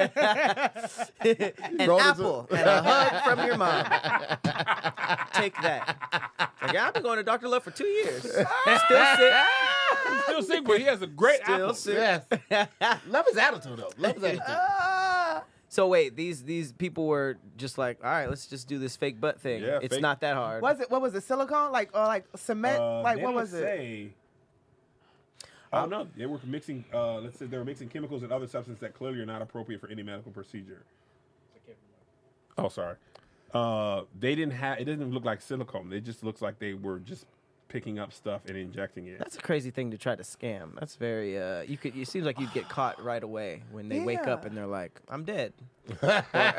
An Roll apple into- and a hug from your mom. Take that. Like, I've been going to Doctor Love for two years. Still sick. He's still sick, but he has a great Still apple. sick. Yes. Love his attitude, though. Love his attitude. Ah. So wait, these these people were just like, all right, let's just do this fake butt thing. Yeah, it's fake- not that hard. was it? What was it? Silicone? Like or like cement? Uh, like they what don't was it? say. I don't know. They were mixing. Uh, let's say they were mixing chemicals and other substances that clearly are not appropriate for any medical procedure. Oh, sorry. Uh, they didn't have. It doesn't look like silicone. It just looks like they were just picking up stuff and injecting it. That's a crazy thing to try to scam. That's very. Uh, you could. It seems like you'd get caught right away when they wake up Yeah. and they're like, "I'm dead." Oh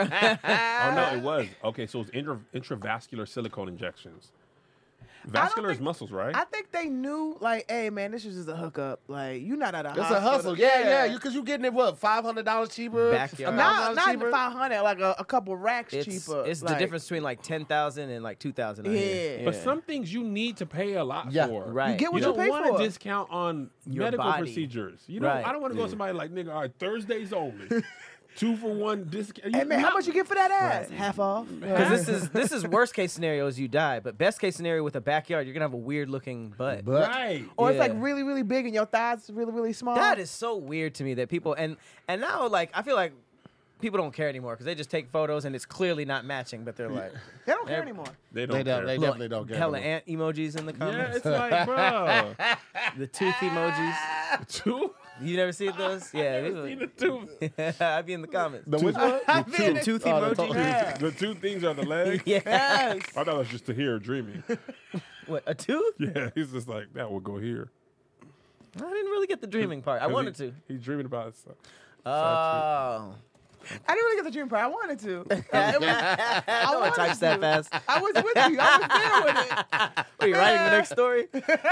no, it was okay. So it's intra- intravascular silicone injections. Vascular is think- muscles, right? I think they knew, like, hey man, this is just a hookup. Like, you not at a It's hospital. a hustle. Yeah, yeah. You Because you getting it, what, five hundred dollars cheaper? Backyard. not $1,000 not cheaper? five hundred, like a, a couple racks It's cheaper. it's like, the difference between like ten thousand and like two thousand. Yeah. But some things you need to pay a lot Yeah, for. right. You get what You you, don't pay want for. a discount on Your medical body. procedures. You know, Right. I don't want to go to somebody like, nigga, all right, Thursdays only. Two for one discount. Hey man, how much you get for that ass? Half off. Because this is this is worst case scenario is you die, but best case scenario with a backyard, you're gonna have a weird looking butt. But Right. Or it's like Yeah. really, really big and your thighs really, really small. That is so weird to me that people and and now like I feel like people don't care anymore because they just take photos and it's clearly not matching, but they're like They don't care They're- anymore. They don't they, don't, care. they little definitely don't care. hella no more. ant emojis in the yeah, comments, it's like, bro. the tooth emojis. Two? You never see those? Yeah, See these the two. are- I'd be in the comments. The which one? The tooth Oh, the emoji. to- Yeah. The two things are the legs. Yeah. Yes. I thought it was just to hear dreaming. What, a tooth? Yeah, he's just like, that will go here. I didn't really get the dreaming part. I wanted he, to. He's dreaming about it. So. Oh. I didn't really get the dream part. I wanted to. It was- I I know it wanted types that to. fast. I was with you. I was there with it. Are you writing the next story?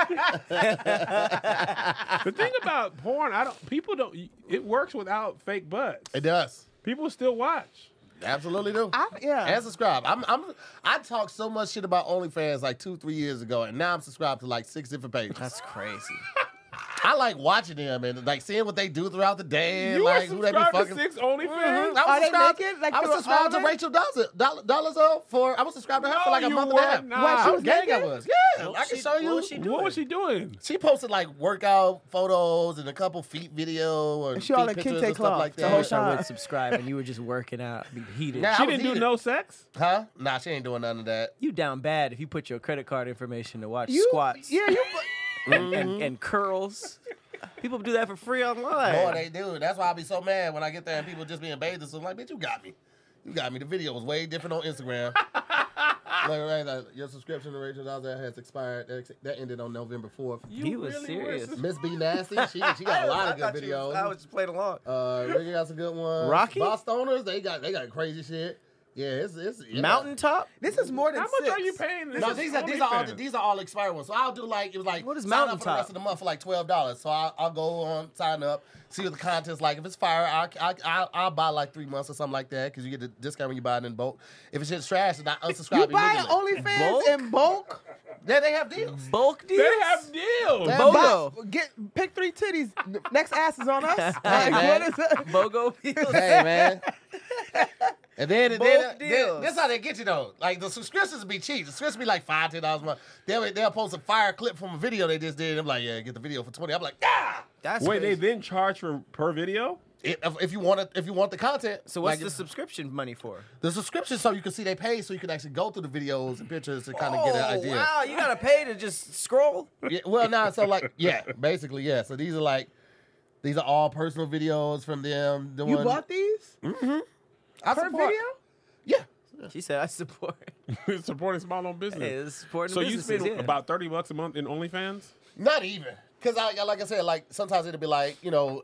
The thing about porn, I don't. People don't. It works without fake butts. It does. People still watch. Absolutely do. I, yeah. And subscribe. I'm, I'm, I talked so much shit about OnlyFans like two, three years ago, and now I'm subscribed to like six different pages. That's crazy. I like watching them and like seeing what they do throughout the day. And, You like were who they be subscribed to fucking. six OnlyFans? Mhm. I Are was they subscribed. naked? Like I was through subscribed to all that? Rachel Dolezal Dolezal for. I was subscribed to her for like a No, month you and a half. were not. What, she How was gang I naked? was. Yeah, I can show you. What was she doing? What was she doing? She posted like workout photos and a couple feet video or And she all feet in pictures kente and stuff cloth like the that. whole wish I time. would subscribe and you were just working out, be heated. Nah. I She was didn't do heated. no sex? Huh? Nah, she ain't doing none of that. You down bad if you put your credit card information to watch You, squats Yeah, you. and, and, and curls. People do that for free online. Boy, they do. That's why I be so mad when I get there and people just being bathed. So I'm like, bitch, you got me. You got me. The video was way different on Instagram. like, right, like, your subscription to Rachel Dolezal has expired. That, that ended on November fourth. You He was really serious. were- Miss B Nasty, she, she got a lot of good videos. I was just playing along. Uh, Ricky got some good ones. Rocky? Boss Stoners, they got they got crazy shit. Yeah, it's it's yeah. Mountaintop? This is more than How much six. are you paying this? No, is these are these are all OnlyFans. these are all expired ones. So I'll do like it was like What is sign up for the Mountaintop? rest of the month for like twelve dollars. So I'll, I'll go on sign up, see what the content's like. If it's fire, I I I'll, I'll buy like three months or something like that because you get the discount when you buy it in bulk. If it's just trash, then I unsubscribe. You buy immediately. OnlyFans Bulk? in bulk? Yeah, they have deals. Bulk deals? They have deals. Yeah. Bogo. Buy- Get pick three titties. Next ass is on us. Like, man. what is it? Bogo deals? Hey man. And then, and then, Bulk then deals. this how they get you though. Like the subscriptions be cheap. The subscriptions be like five, ten dollars a month. They'll they'll post a fire clip from a video they just did. I'm like, yeah, get the video for twenty. I'm like, ah. That's Wait, crazy. they then charge for per video? If, if you want it, if you want the content. So what's like, the subscription money for? the subscription? So you can see they pay, so you can actually go through the videos and pictures to kind of get an idea. Oh, wow, you gotta pay to just scroll? Yeah, well, nah, so like, yeah, basically, yeah. So these are like, these are all personal videos from them doing. You bought these I per support- video? Yeah. She said, I support. Supporting small-owned business. Hey, it's supporting So you businesses, spend yeah. about thirty bucks a month in OnlyFans? Not even. Because, I, like I said, like sometimes it'll be like, you know,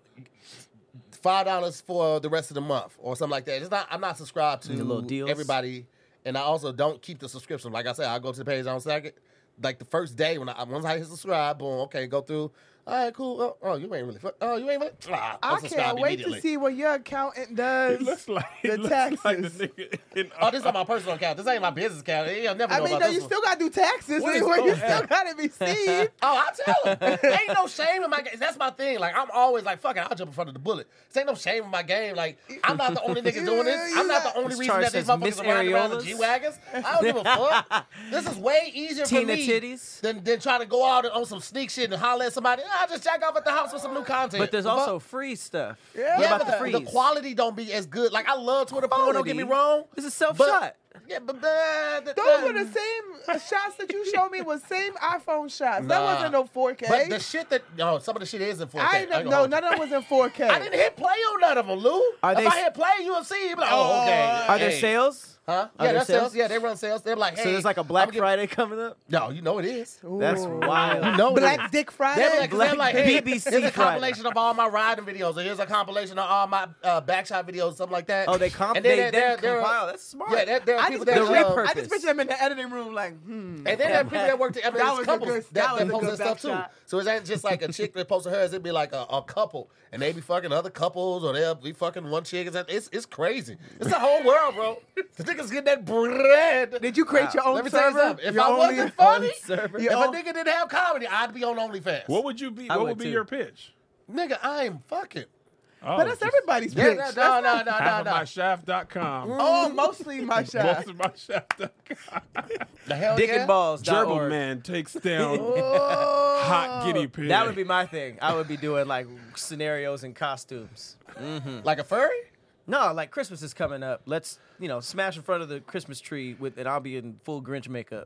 five dollars for the rest of the month or something like that. It's not. I'm not subscribed to The little deals. everybody. And I also don't keep the subscription. Like I said, I go to the page on second. Like the first day when I once I hit subscribe, boom, okay, go through. All right, cool. Oh, oh you ain't really. fu- Oh, you ain't really. Ah, I unsubscribe can't wait immediately. to see what your accountant does. It looks like the it looks like the taxes. nigga in, Oh, this is on my personal account. This ain't my business account. You'll never I know mean, about no, this you one. still gotta do taxes. What is Anyway, you going still on? gotta be seen. Oh, I tell them. Ain't no shame in my game. That's my thing. Like, I'm always like, fuck it, I'll jump in front of the bullet. There ain't no shame in my game. Like, I'm not the only nigga doing this. I'm not the only This reason charge that these says Miss motherfuckers are riding around the Areolas. G-Wagons. I don't give a fuck. This is way easier Tina for me titties. than, than trying to go out on some sneak shit and holler at somebody. I'll just jack off at the house with some new content. But there's The fuck? also free stuff. Yeah. What Yeah, about but the the, freeze? the quality don't be as good. Like, I love Twitter porn, don't get me Quality? wrong. This is self-shot. Yeah, but uh, the, Those were the same shots that you showed me was same iPhone shots. That Nah. wasn't no four K. But the shit that, no, some of the shit is in four K. I I ain't, ain't no, gonna hold none you. of them was in four K. I didn't hit play on none of them, Lou. Are if they- I hit play U F C, you'd be like, oh, okay. Are there hey. sales? Huh? Are Yeah, there that's sales? sales? Yeah, they run sales. They're like, hey. So there's like a I'm Black gonna Friday coming up? Give, no, you know it is. That's Ooh. wild. You know it Black is. Dick Friday. They're like, 'cause they're like, hey, B B C here's a Friday. compilation of all my riding videos, or here's a compilation of all my uh, backshot videos, something like that. Oh, they comp. And They, then they, there- there- compile. That's smart. Yeah, there, there are I people just, that picture, uh, repurpose. I just picture them in the editing room like, hmm. And then there are people that work together. That There's was a couples good- that, that that was a post good that stuff too. backshot. So it ain't just like a chick that posts hers. It'd be like a, a couple, and they be fucking other couples, or they'll be fucking one chick. It's it's, it's crazy. It's the whole world, bro. The niggas get that bread. Did you create your own Let me tell you server? something. If Your I own- wasn't funny, server. if Your a own- nigga didn't have comedy, I'd be on OnlyFans. What would you be? I What would would be too. your pitch? Nigga, I'm fucking. Oh, But that's just everybody's Yeah, bitch. no, That's no, not- no, no, half of no, my no. shaft dot com. Oh, mostly my Most shot. of my shaft dot com. The hell Dick yeah? and balls. Gerbil man takes down Oh. hot guinea pig. That would be my thing. I would be doing like scenarios and costumes. Like a furry? No, like Christmas is coming up. Let's, you know, smash in front of the Christmas tree with, and I'll be in full Grinch makeup.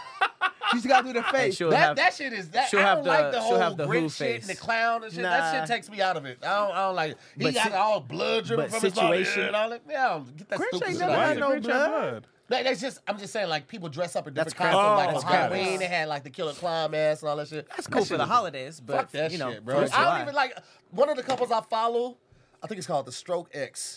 You just gotta do the And face. she'll That have, that shit is that. she'll I have don't the- like the she'll whole have the Who Grinch shit and the face. clown and shit. That Nah. shit takes me out of it. I don't, I don't like it. He But got si- all blood dripping but from his body situation- and all that. Yeah, I don't get that Grinch stupid ain't shit never out Why had of is no here. it Grinch have blood. blood? Like, that's just. I'm just saying, like people dress up in That's different costumes. Like crazy. on Oh, okay. Halloween, they had like the killer clown mask and all that shit. that's That cool shit for the is- holidays, but Fuck that you know, shit, bro. Fourth of I don't July. even like one of the couples I follow. I think it's called the Stroke X.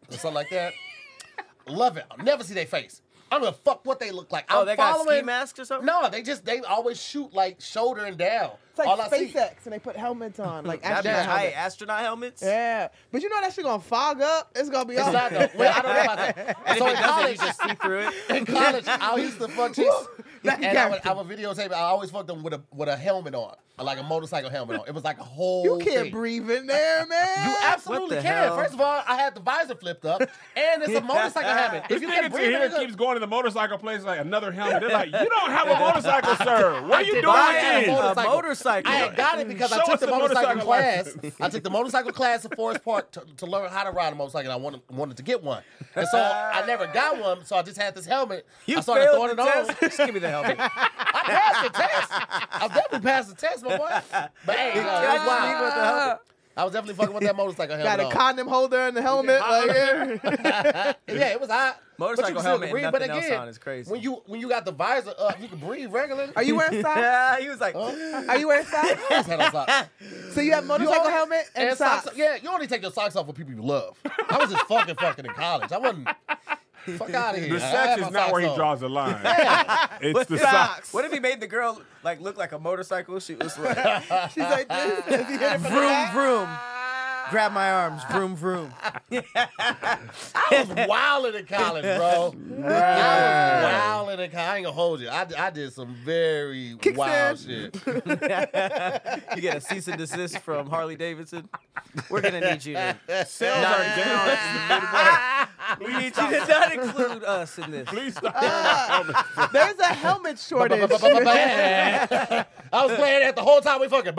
or something like that. Love it. I'll never see their face. I don't give a fuck what they look like. Oh, I'm they got following, ski masks or something? No, they just they always shoot like shoulder and down. It's like All I see- SpaceX, and they put helmets on, like That'd be astronaut tight. helmets. Astronaut helmets? Yeah, but you know that shit gonna fog up. It's gonna be It's all. not though. Well, I don't know about that. And So if in it doesn't, college, you just see through it. in college, I used to fuck chicks, That and I would, guy- I would videotape. I always fucked them with a with a helmet on, like a motorcycle helmet on. It was like a whole. You can't thing. breathe in there, man. You absolutely the can. hell? First of all, I had the visor flipped up, and it's a motorcycle helmet. This If you nigga can to breathe, here in it, keeps going to the motorcycle place like another helmet. They're like, you don't have a motorcycle, sir. What are you doing Buy a then? a motorcycle. I had got it because I Show took us the the motorcycle, motorcycle class. license. I took the motorcycle class at Forest Park to, to learn how to ride a motorcycle. I wanted wanted to get one, and so I never got one. So I just had this helmet. You I started failed throwing the it on. test? Just give me the helmet. I passed the test. I definitely passed the test, my boy. But hey, no, it was Leave wild. with the helmet. I was definitely fucking with that motorcycle helmet. Got a on. condom holder in the helmet. Like, yeah. Yeah, it was hot. Motorcycle But you can helmet still and breathe. But nothing else again, on is crazy. When you when you got the visor up, you can breathe regularly. Are you wearing socks? Yeah, he was like, Are you wearing socks? Always had on socks. So you have motorcycle only- helmet and, And socks. socks. Yeah, you only take your socks off with people you love. I was just fucking fucking in college. I wasn't. Fuck out of here. The I sex had is my not where he socks on. draws the line. It's the Socks. socks. what if he made the girl like look like a motorcycle? She was like, She's like this. Is he hit it from the vroom back? vroom. Grab my arms, vroom vroom. I was wilding in college, bro. I was wilding in college. I ain't gonna hold you. I, I did some very wild shit. You get a cease and desist from Harley Davidson. We're gonna need you to. Sales are down in the Midwest. We need you to not include us in this. Please stop wearing the helmet. There's a helmet shortage. I was playing that the whole time we fucking.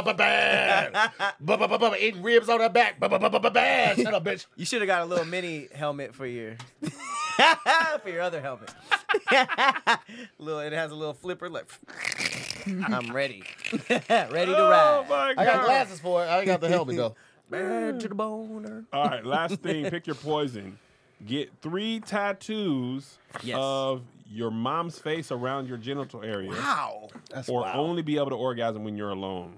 Eating ribs on her back. Shut up, bitch. You should have got a little mini helmet for your for your other helmet. little, it has a little flipper. Like, I'm ready, ready to Oh ride. my I got God. glasses for it. I ain't got the helmet though. Bad to the boner. All right, last thing. Pick your poison. Get three tattoos Yes. of your mom's face around your genital area. Wow. That's Or wild. only be able to orgasm when you're alone.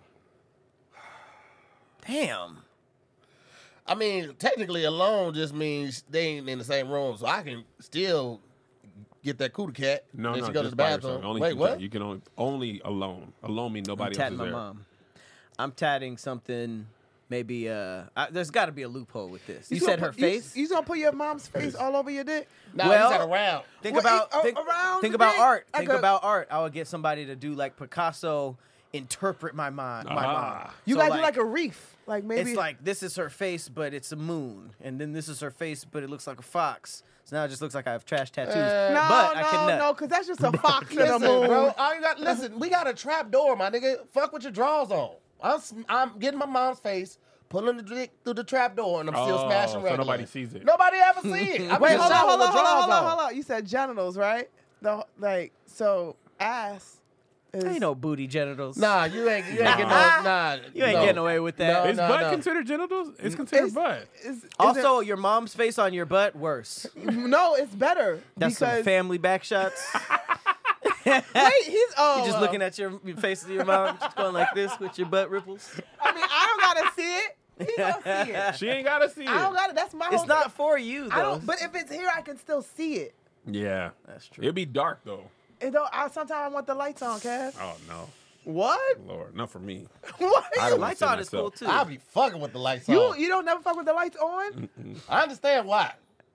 Damn. I mean, technically alone just means they ain't in the same room, so I can still get that cootie cat. No, and no, she go to just the by bathroom. yourself. Only Wait, two what? times. You can only only alone. Alone means I'm nobody else tatting is my there. mom. I'm tatting something. Maybe uh, I, there's got to be a loophole with this. You, gonna said her put- you- face. You, gonna put your mom's face all over your dick? No, Well- you said around. Think Well, about it- think, around think the about dick, art. I Think could- about art. I would get somebody to do like Picasso interpret my mind. My Ah. mom. You So, gotta do like a reef, like maybe. It's like this is her face, but it's a moon, and then this is her face, but it looks like a fox. So now it just looks like I have trash tattoos. Uh, no, but I no, can nut. no, because that's just a fox and a Listen, moon. bro. All you got, listen, we got a trap door, my nigga. Fuck with your drawers on. I'm, s- I'm getting my mom's face, pulling the dick through the trap door, and I'm still Oh, smashing so regular. nobody sees it. Nobody ever see it. I'm Wait, in the hold on, shower hold with on, hold on, drawers hold on, on. hold on. You said genitals, right? The like, so ass. Is, Ain't no booty genitals. Nah, you ain't, you ain't getting no, nah. You ain't no. getting away with that. No, Is no, butt no. considered genitals? It's considered It's- butt. Is, is Also, your mom's face on your butt, worse. it, no, it's better That's some because family back shots. wait, he's oh, You're just well, looking at your, your face of your mom, just going like this with your butt ripples. I mean, I don't gotta see it. He gonna see it. She ain't gotta see it. I don't gotta. That's my. It's whole not thing. for you, though. I don't. But if it's here, I can still see it. Yeah, That's true. it'd be dark though. It don't. I sometimes I want the lights on, Cass. Oh no, What? Lord, not for me. What? I don't Lights wanna see on is cool, myself. too. I'll be fucking with the lights You on. you don't never fuck with the lights on? I understand why.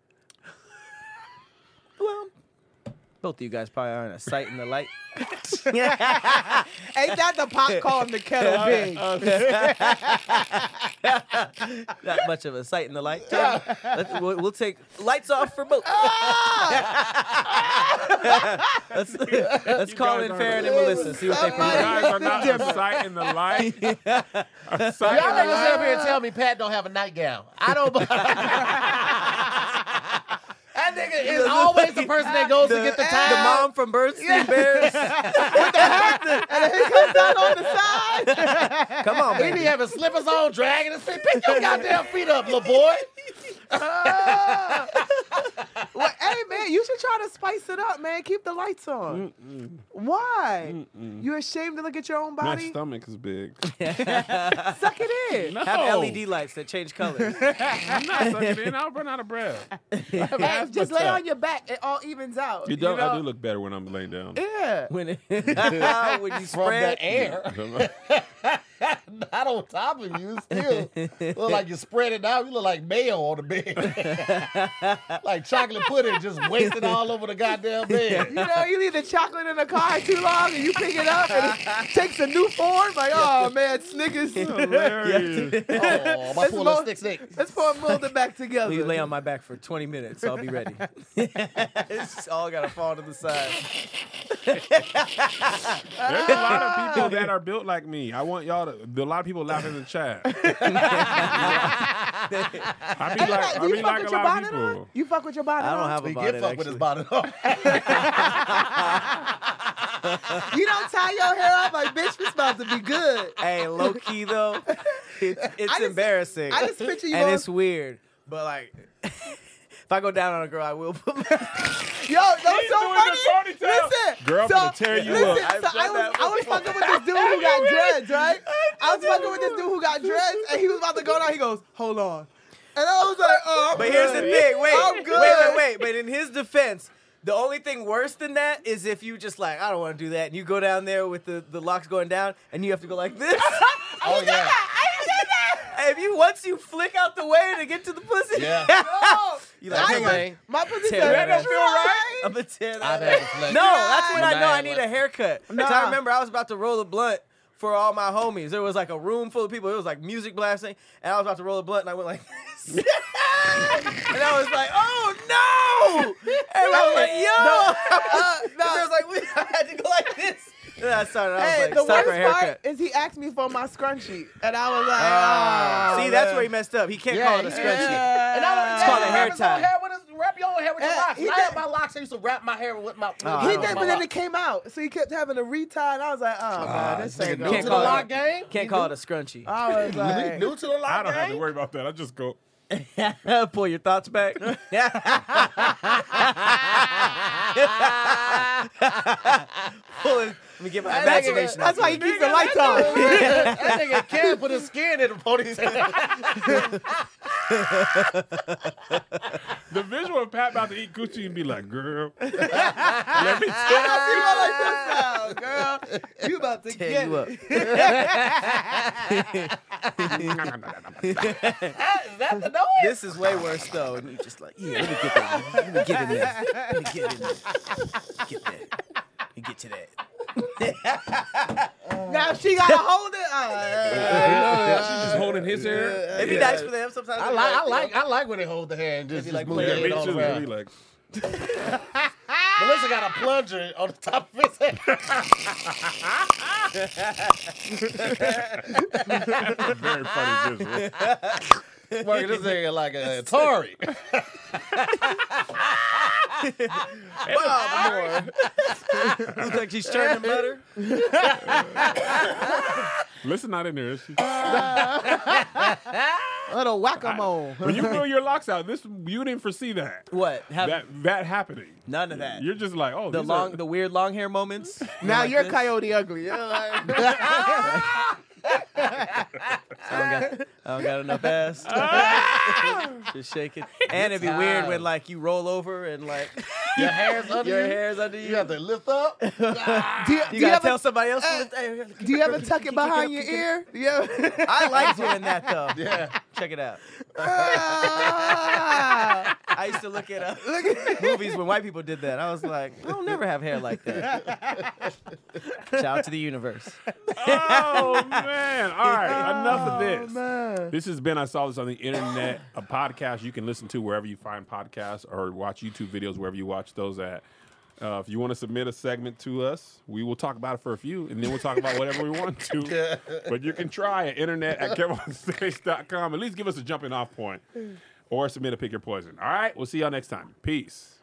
Well, both of you guys probably aren't a sight in the light. Ain't that the pot calling the kettle big? Not much of a sight in the light. Let's, we'll, we'll take lights off for both. let's let's call guys in are- Farron and Melissa, see what they You prefer. guys are not a sight in the light. A sight Y'all in the niggas sit up light. here and tell me Pat don't have a nightgown. I don't. That nigga is always the person that goes to get the The towel. mom from Bernstein Bears. And he comes out on the side. Come on, He be baby. having slippers on, dragging his feet. Pick your goddamn feet up, little boy. Ah. Well, hey man, you should try to spice it up, man. Keep the lights on. Mm-mm. Why? Mm-mm. You ashamed to look at your own My body? stomach is big. Suck it in. No. Have L E D lights that change colors. I'm not sucking it in. I'll run out of breath. I have Hey, asthma just lay attack. on your back. It all evens out. You don't, know? I do look better when I'm laying down. Yeah. when it, when you From spread. the air. Not on top of you. Still look like you spread it out. You look like mayo on the bed. Like chocolate pudding just wasted all over the goddamn bed. You know, you leave the chocolate in the car too long and you pick it up and it takes a new form. Like, oh man, Snickers. Hilarious. Oh, my Let's poor mo- little stick snake. Let's pour mold it back together. You lay on my back for twenty minutes. I'll be ready. It's all gotta fall to the side. There's a lot of people that are built like me. I want y'all to. A lot of people laughing in the chat. I be Hey, like, do I you be fuck like with a your lot of bonnet people. on? You fuck with your bonnet I don't on? have a He bonnet. get fucked with his actually. bonnet on. You don't tie your hair up like, bitch, we about to be good. Hey, low key though, it, it's just- embarrassing. I just picture you and on- it's weird. But like, if I go down on a girl, I will put my. Yo, that's He's so doing funny. the ponytail. Listen, Girl, so, finna tear you listen, up. So I've I done was, that I was before. fucking with this dude who got dreads, right? I was fucking with this dude who got dreads, and he was about to go down. He goes, "Hold on," and I was like, "Oh." I'm But here's the good. thing. Wait, I'm wait, good. wait, wait. But in his defense, the only thing worse than that is if you just like, I don't want to do that, and you go down there with the, the locks going down, and you have to go like this. Oh yeah. If you once you flick out the way to get to the pussy, Yeah. No, you like, I hey, was- man, my pussy tear said, that "That ass. don't feel right." I'm gonna tear that. I've ass. had to flex. No, that's when I Nah, know I nah. need a haircut. 'Cause Nah. I remember I was about to roll a blunt for all my homies. There was like a room full of people. It was like music blasting, and I was about to roll a blunt, and I went like this. And I was like, "Oh no!" And I was like, "Yo!" Uh, no. And I was like, "We I had to go like this." And then I started. I was Hey, like, the "It's time for a worst haircut." part is he asked me for my scrunchie, and I was like, Ah. oh, See, that's man. where he messed up. He can't Yeah, call it a yeah. scrunchie. Yeah. And I don't It's called a hair wrap his own tie. hair with his, wrap your own hair with your Yeah, locks. he I did- had my locks. I used to wrap my hair with my. With Oh, I He don't did, know. but then it came out, so he kept having to retie, and I was like, oh man, this Nigga ain't new going. Can't to the call it- lock game. Can't call it a scrunchie. I was like, New to the lock I don't have to game. worry about that. I just go. Pull your thoughts back. Pull it. Let me get my That nigga- imagination. that's out why he there. keeps the lights on. That nigga can't put his skin in the ponytail. The visual of Pat about to eat coochie and be like, girl, let me I tell don't see my like this now, girl. You about to Tear get you it. up. Is that the noise? This is way worse though. And you just like, yeah, let me get that. Let me get in there. Let me get in there. Get that. Let me get to that. Now she gotta hold it. Uh, She's just holding his hair. It'd be nice for them sometimes. I It'd be like, I you like, know, I like when they hold the hand and just, Maybe just like move play their Yeah, it head me all too. around. Be like, Melissa got a plunger on the top of his head. very funny visual. Working this nigga like a Atari. Looks like she's churning butter. Listen, not in there. Is she? little whack-a-mole. When you grow your locks out, this you didn't foresee that. What? Have That that happening. none of that. You're just like, oh, the these long, Are, the weird long hair moments. Now Like you're this. Coyote Ugly. You're like, I don't got, I don't got enough ass. Just shaking. And it'd be weird when like you roll over and like Your hair's under your you. hair's under you. You have to lift up. do you, You do you gotta ever, tell somebody else. uh, to lift, hey, do you ever tuck it behind your ear? Do you ever- I like doing that though. Yeah. Check it out. Ah. I used to look at uh, movies when white people did that. I was like, I'll never have hair like that. Shout out to the universe. oh man! All right, enough of Oh, this. man. This has been I Saw This on the Internet, a podcast you can listen to wherever you find podcasts or watch YouTube videos wherever you watch those at. Uh, if you want to submit a segment to us, we will talk about it for a few, and then we'll talk about whatever we want to. But you can try at internet at kevin stage dot com. At least give us a jumping off point. Or submit a Pick Your Poison. All right? We'll see y'all next time. Peace.